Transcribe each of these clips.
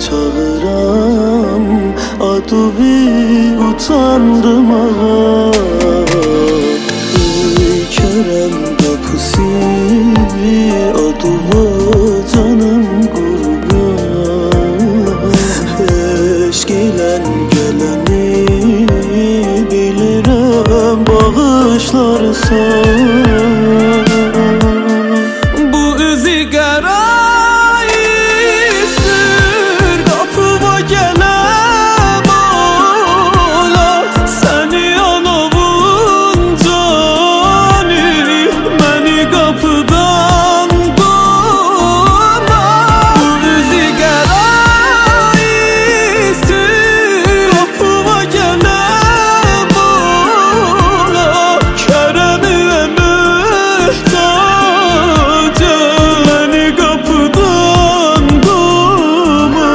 çağıram, aduvi utandım ağa. Kerem kapısı aduva canım kurban. Eşk ile geleni bilirim bağışlarsan. Bu üzü garayısır kapıma gelem ola. Seni anavun cani beni kapıdan doğma. Bu üzü garayısır kapıma gelem ola. Kerem'e muhtacım beni kapıdan doğma.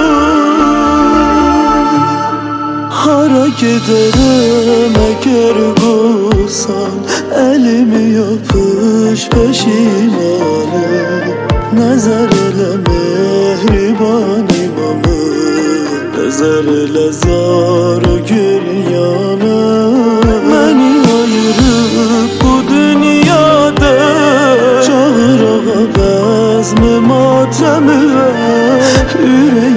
Hara giderim eğer bulsan, elimi yapış peşimane. Nazar ile mehriban imamı, nazar ile zar güryana. Beni ayırıp bu dünyada çağır ağa bezmi matemi.